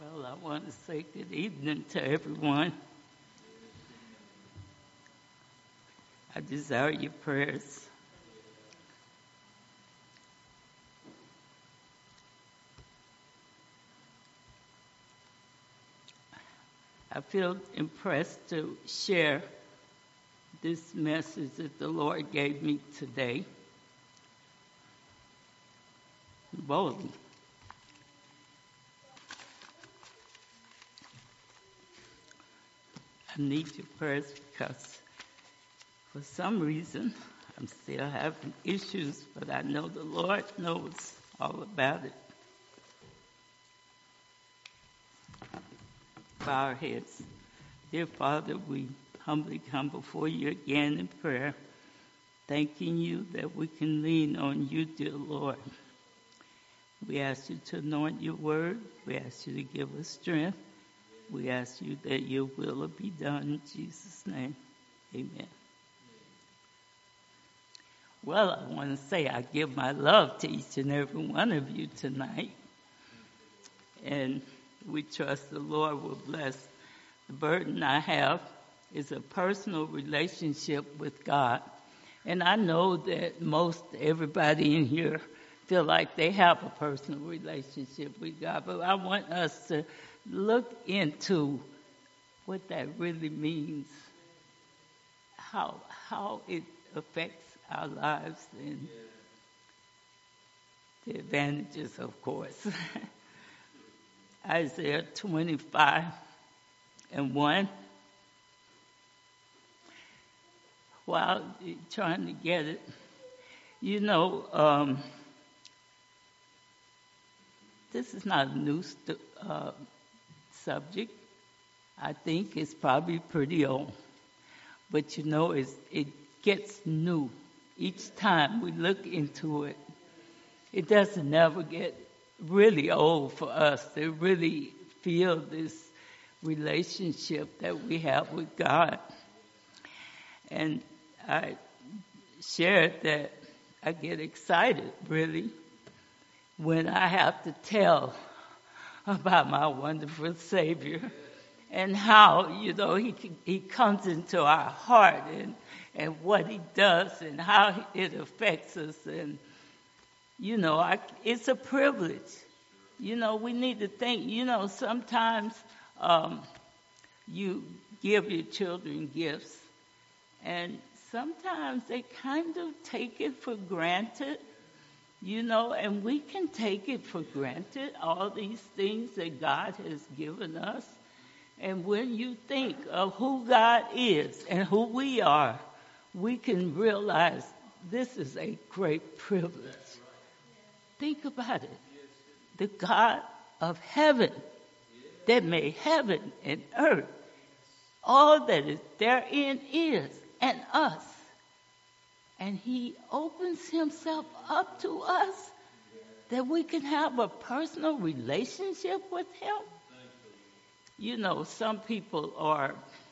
Well, I want to say good evening to everyone. I desire your prayers. I feel impressed to share this message that the Lord gave me today. Boldly. I need your prayers because for some reason I'm still having issues, but I know the Lord knows all about it. Bow our heads. Dear Father, we humbly come before you again in prayer, thanking you that we can lean on you, dear Lord. We ask you to anoint your word. We ask you to give us strength. We ask you that your will be done in Jesus' name. Amen. Well, I want to say I give my love to each and every one of you tonight. And we trust the Lord will bless. The burden I have is a personal relationship with God. And I know that most everybody in here feel like they have a personal relationship with God. But I want us to look into what that really means, how it affects our lives, and the advantages, of course. Isaiah 25:1. While trying to get it, this is not a new subject. I think it's probably pretty old. But it gets new. Each time we look into it, it doesn't never get really old for us to really feel this relationship that we have with God. And I shared that I get excited, really, when I have to tell about my wonderful Savior and how, he comes into our heart and what he does and how it affects us. And, it's a privilege. We need to think, sometimes you give your children gifts, and sometimes they kind of take it for granted. And we can take it for granted, all these things that God has given us. And when you think of who God is and who we are, we can realize this is a great privilege. Think about it. The God of heaven that made heaven and earth, all that is therein is, and us. And he opens himself up to us that we can have a personal relationship with him. Some people are,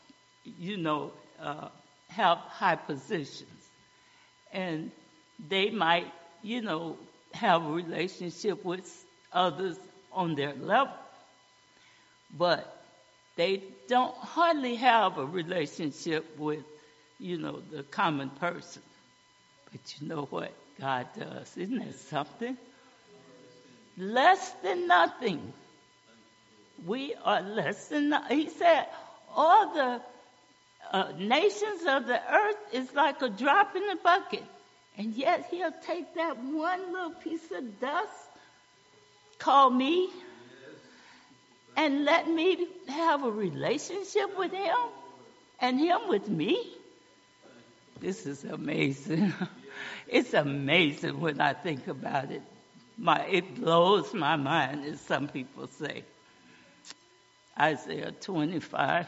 have high positions. And they might, have a relationship with others on their level. But they don't hardly have a relationship with, the common person. But you know what God does? Isn't that something? Less than nothing. We are less than nothing. He said, all the nations of the earth is like a drop in the bucket. And yet he'll take that one little piece of dust, call me, and let me have a relationship with him and him with me. This is amazing. It's amazing when I think about it. It blows my mind, as some people say. Isaiah 25:1.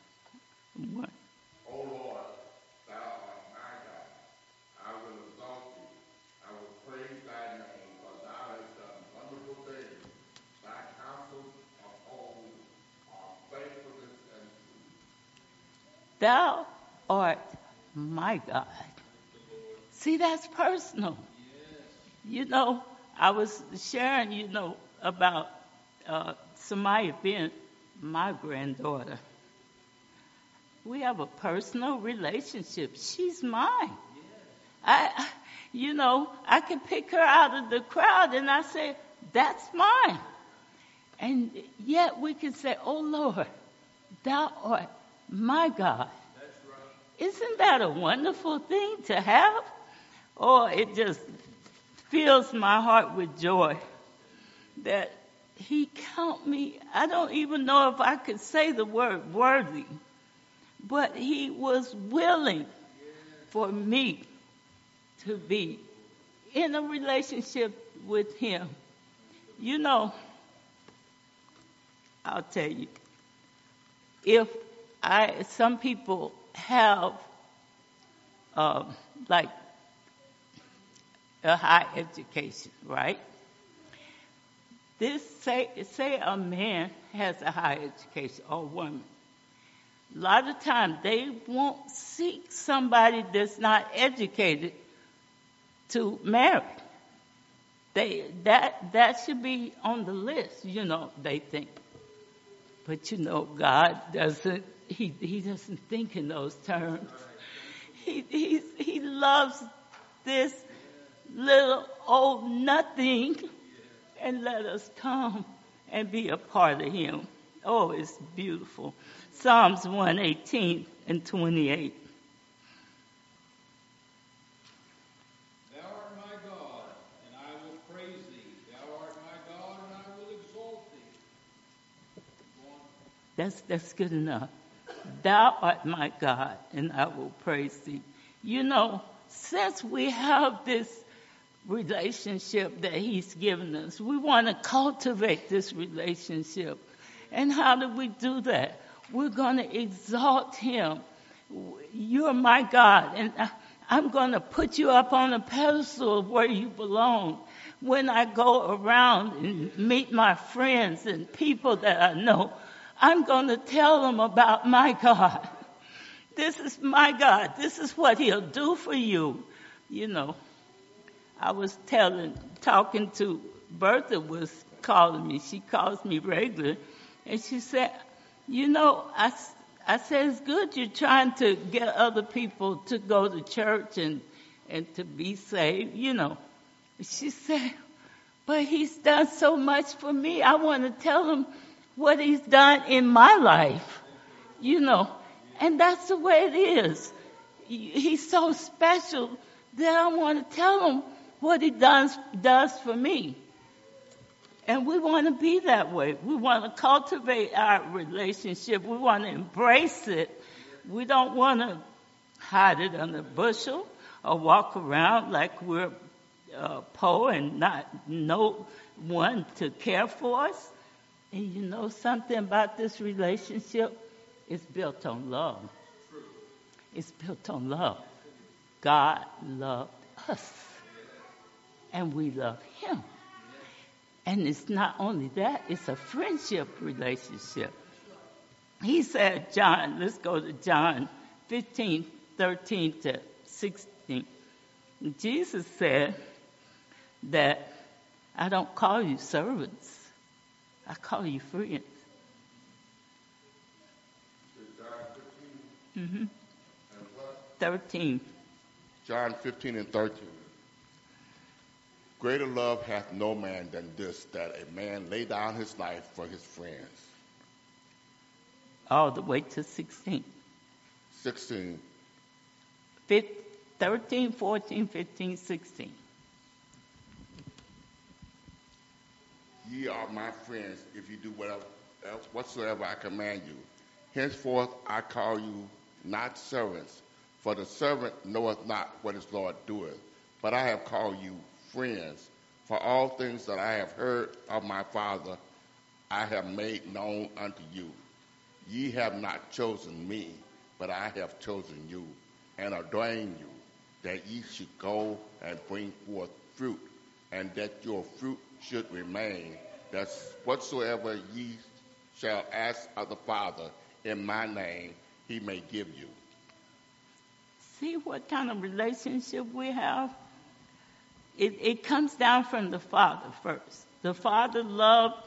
O Lord, thou art my God. I will exalt thee. I will praise thy name, for thou hast done wonderful things. Thy counsel of old are faithfulness and truth. Thou art my God. See, that's personal. I was sharing, about Samaya being my granddaughter, we have a personal relationship. She's mine. I can pick her out of the crowd and I say, that's mine. And yet we can say, oh Lord, thou art my God. That's right. Isn't that a wonderful thing to have? Oh, it just fills my heart with joy that he count me. I don't even know if I could say the word worthy, but he was willing for me to be in a relationship with him. You know, I'll tell you, some people have like a high education, right? Say a man has a high education or a woman. A lot of times they won't seek somebody that's not educated to marry. That should be on the list, they think. But God doesn't. He doesn't think in those terms. He loves this little old nothing, and let us come and be a part of him. Oh, it's beautiful. Psalms 118 and 28. Thou art my God, and I will praise thee. Thou art my God, and I will exalt thee. That's good enough. Thou art my God, and I will praise thee. Since we have this relationship that he's given us, we want to cultivate this relationship. And how do we do that? We're going to exalt him. You're my God, and I'm going to put you up on a pedestal where you belong. When I go around and meet my friends and people that I know, I'm going to tell them about my God. This is my God. This is what he'll do for you. I was talking to Bertha was calling me. She calls me regular. And she said, I said, it's good you're trying to get other people to go to church and to be saved, She said, but he's done so much for me. I want to tell him what he's done in my life, And that's the way it is. He's so special that I want to tell him what he does for me. And we want to be that way. We want to cultivate our relationship. We want to embrace it. We don't want to hide it under a bushel or walk around like we're poor and not no one to care for us. And something about this relationship? It's built on love. It's built on love. God loved us. And we love him. And it's not only that, it's a friendship relationship. He said, let's go to John 15, 13 to 16. Jesus said that I don't call you servants. I call you friends. John 15 and what? 13. John 15 and 13. Greater love hath no man than this, that a man lay down his life for his friends. All the way to 16. 16. 13, 14, 15, 16. Ye are my friends if you do whatsoever I command you. Henceforth I call you not servants, for the servant knoweth not what his Lord doeth. But I have called you friends, for all things that I have heard of my Father I have made known unto you. Ye have not chosen me, but I have chosen you, and ordained you, that ye should go and bring forth fruit, and that your fruit should remain, that whatsoever ye shall ask of the Father in my name, he may give you. See what kind of relationship we have? It comes down from the Father first. The Father loved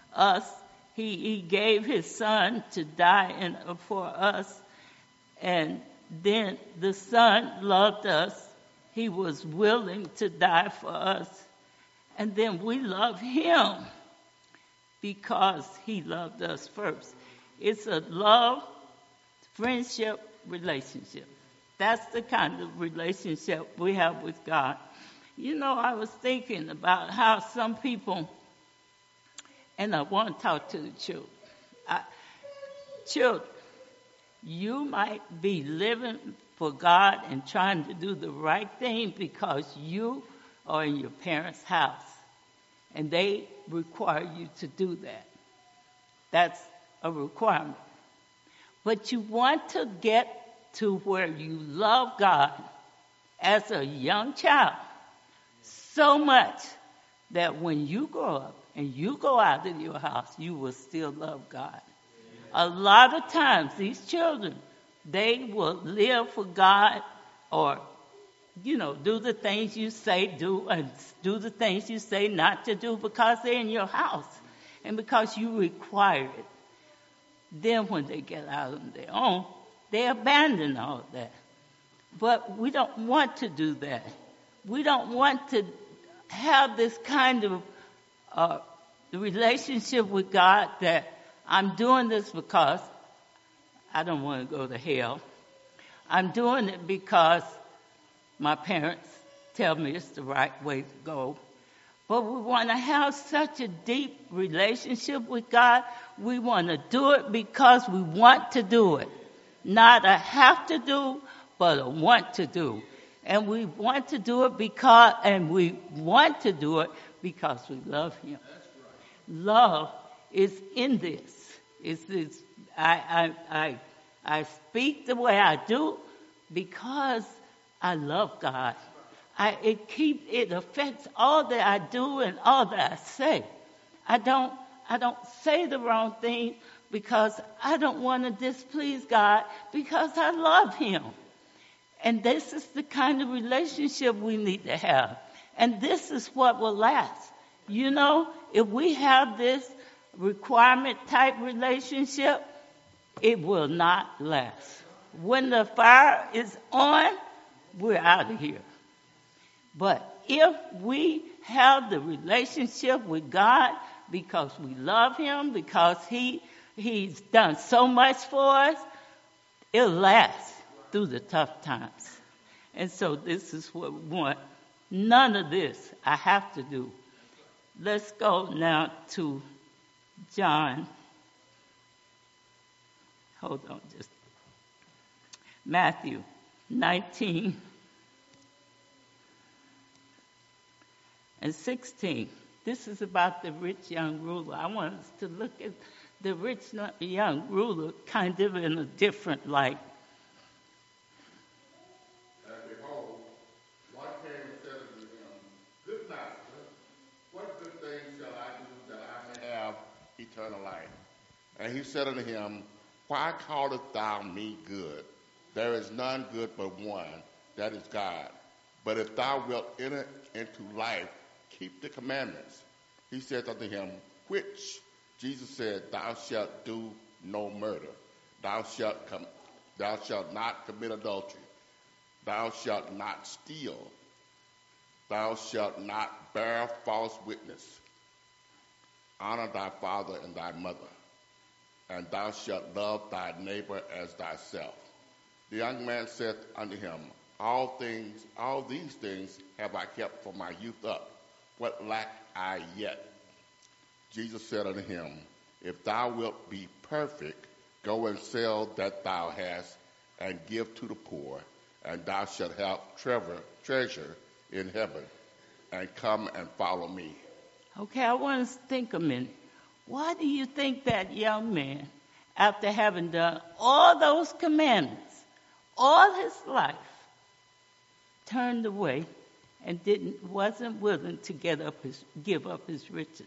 us. He gave his son to die for us. And then the son loved us. He was willing to die for us. And then we love him because he loved us first. It's a love, friendship, relationship. That's the kind of relationship we have with God. You know, I was thinking about how some people, and I want to talk to the children. Children, you might be living for God and trying to do the right thing because you are in your parents' house, and they require you to do that. That's a requirement. But you want to get to where you love God as a young child so much that when you grow up and you go out of your house, you will still love God. A lot of times, these children, they will live for God or, do the things you say do and do the things you say not to do because they're in your house and because you require it. Then when they get out on their own, they abandon all that. But we don't want to do that. We don't want to have this kind of relationship with God that I'm doing this because I don't want to go to hell. I'm doing it because my parents tell me it's the right way to go. But we want to have such a deep relationship with God. We want to do it because we want to do it. Not a have to do, but a want to do. And we want to do it because we love him. Love is in this. I speak the way I do because I love God. It affects all that I do and all that I say. I don't say the wrong thing because I don't want to displease God because I love him. And this is the kind of relationship we need to have. And this is what will last. If we have this requirement type relationship, it will not last. When the fire is on, we're out of here. But if we have the relationship with God because we love him, because he's done so much for us, it'll last through the tough times. And so this is what we want. None of this I have to do. Let's go now to John. Hold on just. Matthew 19 and 16. This is about the rich young ruler. I want us to look at the rich young ruler kind of in a different light. And behold, one came and said unto him, Good master, what good thing shall I do that I may have eternal life? And he said unto him, Why callest thou me good? There is none good but one, that is God. But if thou wilt enter into life, keep the commandments. He said unto him, Which? Jesus said, Thou shalt do no murder. Thou shalt not commit adultery. Thou shalt not steal. Thou shalt not bear false witness. Honor thy father and thy mother. And thou shalt love thy neighbor as thyself. The young man said unto him, All these things have I kept from my youth up. What lack I yet? Jesus said unto him, If thou wilt be perfect, go and sell that thou hast, and give to the poor, and thou shalt have treasure in heaven, and come and follow me. Okay, I want to think a minute. Why do you think that young man, after having done all those commandments, all his life, turned away and wasn't willing to give up his riches?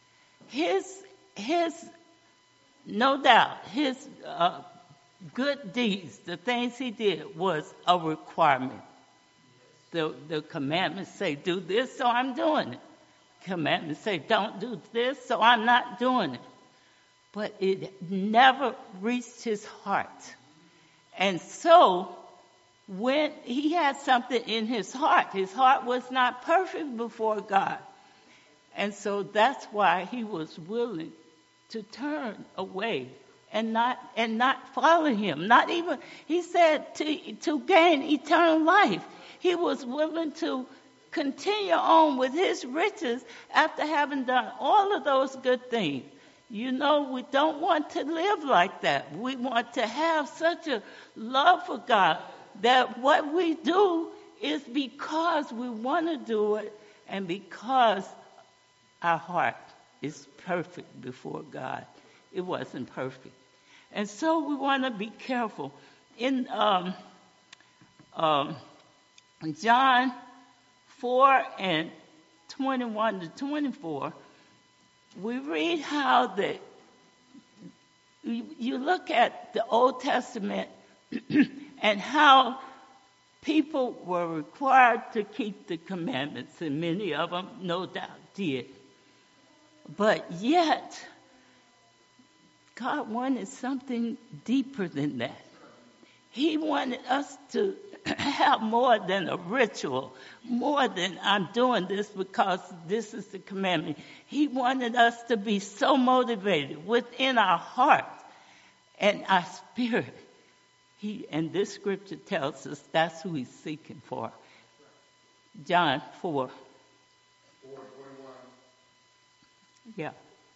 No doubt, his good deeds, the things he did, was a requirement. The commandments say, do this, so I'm doing it. commandments say, don't do this, so I'm not doing it. But it never reached his heart. And so, when he had something in his heart was not perfect before God. And so that's why he was willing to turn away and not follow him. Not even, he said, to gain eternal life. He was willing to continue on with his riches after having done all of those good things. You know, we don't want to live like that. We want to have such a love for God that what we do is because we want to do it and because our heart is perfect before God. It wasn't perfect. And so we want to be careful. In John 4 and 21 to 24, we read how you look at the Old Testament and how people were required to keep the commandments, and many of them, no doubt, did. But yet, God wanted something deeper than that. He wanted us to have more than a ritual, more than I'm doing this because this is the commandment. He wanted us to be so motivated within our heart and our spirit. And this scripture tells us that's who he's seeking for. John 4. 4:21. Yeah.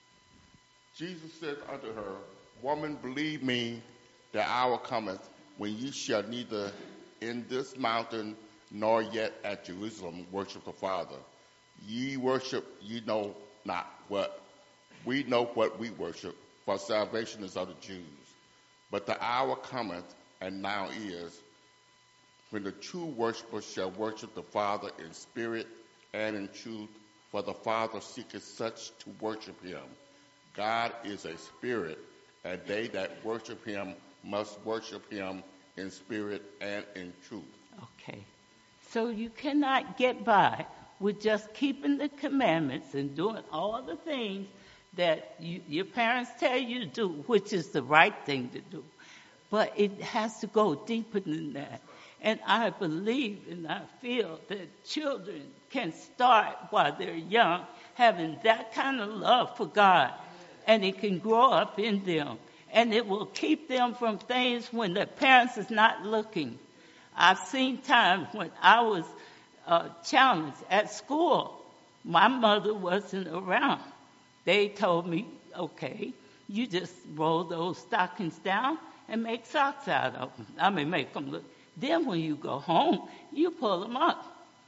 Jesus said unto her, Woman, believe me, the hour cometh when ye shall neither in this mountain nor yet at Jerusalem worship the Father. Ye worship, ye know not what. We know what we worship, for salvation is of the Jews. But the hour cometh, and now is, when the true worshipers shall worship the Father in spirit and in truth, for the Father seeketh such to worship him. God is a spirit, and they that worship him must worship him in spirit and in truth. Okay. So you cannot get by with just keeping the commandments and doing all the things that your parents tell you to do, which is the right thing to do. But it has to go deeper than that. And I believe and I feel that children can start while they're young having that kind of love for God. And it can grow up in them. And it will keep them from things when their parents is not looking. I've seen times when I was challenged at school. My mother wasn't around. They told me, okay, you just roll those stockings down and make socks out of them. I mean, make them look. Then when you go home, you pull them up.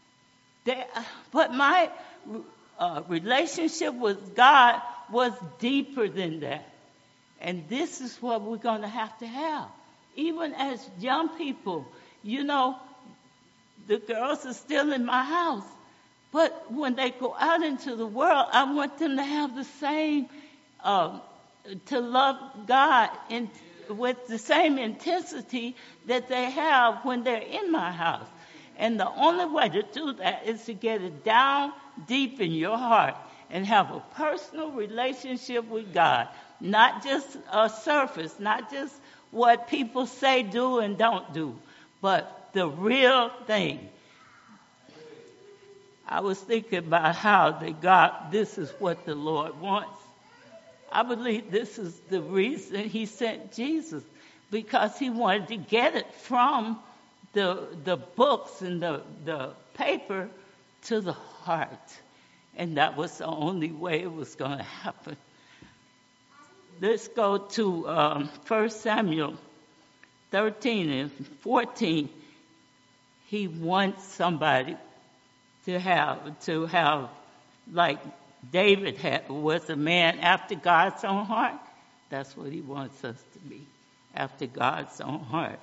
But my relationship with God was deeper than that. And this is what we're going to have. Even as young people, you know, the girls are still in my house. But when they go out into the world, I want them to have the same, to love God with the same intensity that they have when they're in my house. And the only way to do that is to get it down deep in your heart and have a personal relationship with God. Not just a surface, not just what people say do and don't do, but the real thing. I was thinking about how this is what the Lord wants. I believe this is the reason he sent Jesus, because he wanted to get it from the books and the paper to the heart. And that was the only way it was going to happen. Let's go to 1 Samuel 13 and 14. He wants somebody to have like David was a man after God's own heart. That's what he wants us to be, after God's own heart.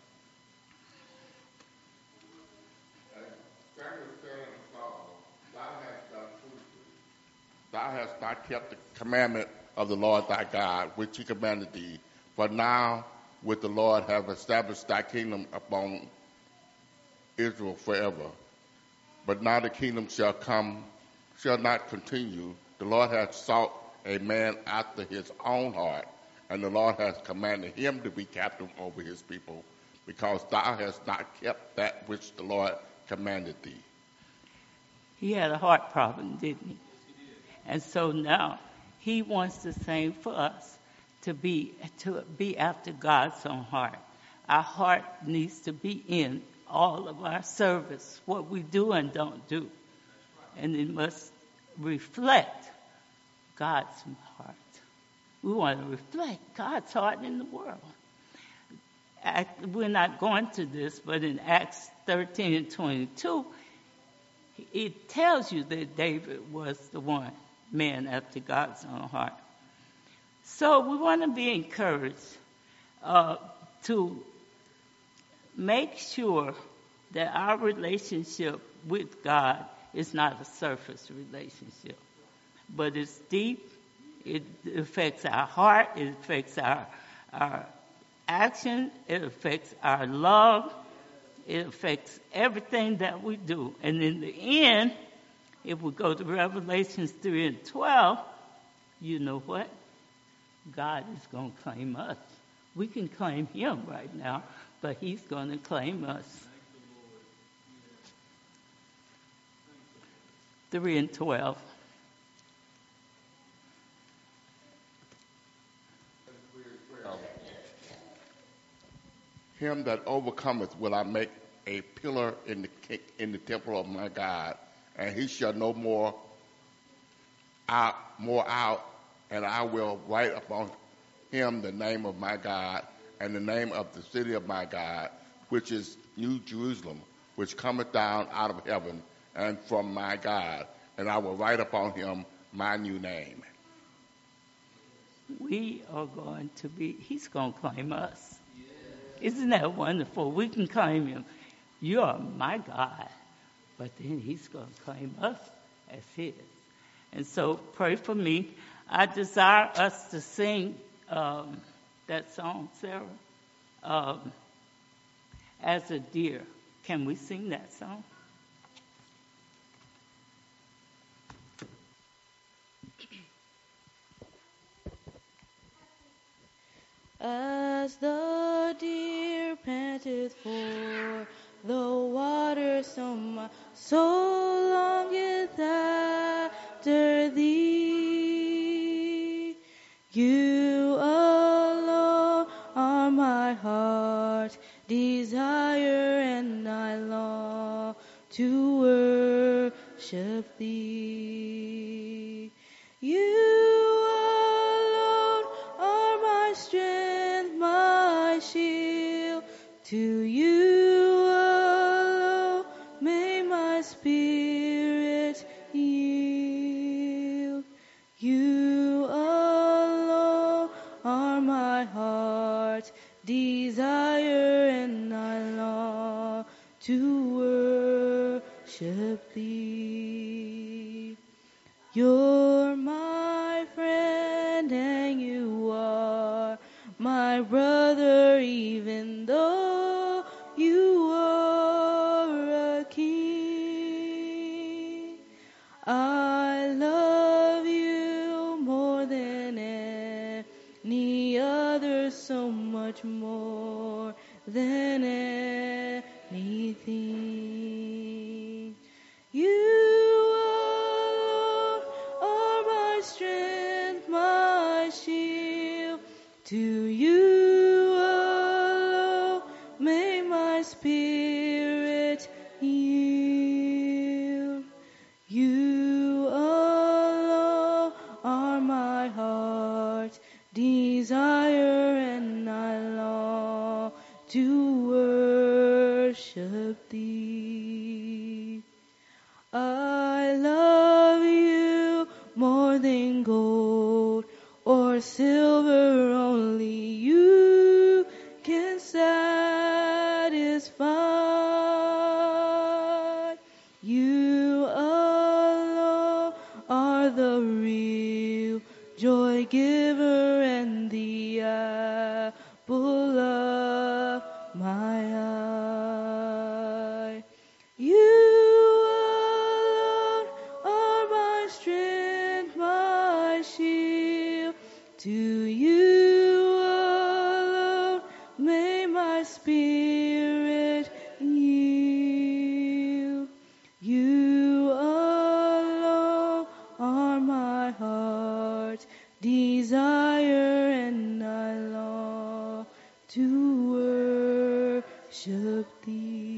Thou hast not kept the commandment of the Lord thy God, which he commanded thee. For now with the Lord have established thy kingdom upon Israel forever. But now the kingdom shall shall not continue. The Lord hath sought a man after his own heart, and the Lord has commanded him to be captain over his people, because thou hast not kept that which the Lord commanded thee. He had a heart problem, didn't he? And so now he wants the same for us, to be after God's own heart. Our heart needs to be in all of our service, what we do and don't do. And it must reflect God's heart. We want to reflect God's heart in the world. We're not going to this, but in Acts 13 and 22, it tells you that David was the one man after God's own heart. So we want to be encouraged to make sure that our relationship with God is not a surface relationship, but it's deep. It affects our heart. It affects our action. It affects our love. It affects everything that we do. And in the end, if we go to Revelations 3 and 12, you know what? God is going to claim us. We can claim him right now, but he's going to claim us. 3 and 12. Him that overcometh will I make a pillar in the temple of my God, and he shall no more out, and I will write upon him the name of my God, and the name of the city of my God, which is New Jerusalem, which cometh down out of heaven, and from my God, and I will write upon him my new name. We are going to be, he's going to claim us. Isn't that wonderful? We can claim him. You are my God. But then he's going to claim us as his. And so pray for me. I desire us to sing that song, Sarah, As a Deer. Can we sing that song? As the deer panteth for the water, so my soul longeth after thee. You alone are my heart desire, and I long to worship thee. You alone are my strength, my shield. To you alone may my spirit yield. You alone are my heart desire, and I long to worship thee. You're my friend, and you are my brother, even though you are a king. I love you more than any other, so much more than anything. You alone are my strength, my shield. To you alone may my spirit yield. You alone are my heart desire, and I long to worship thee. I love you more than gold or silver, only you can satisfy. You alone are the real joy giver and the apple of my eye. You alone are my To you alone may my spirit yield. You alone are my heart's desire, and I long to worship thee.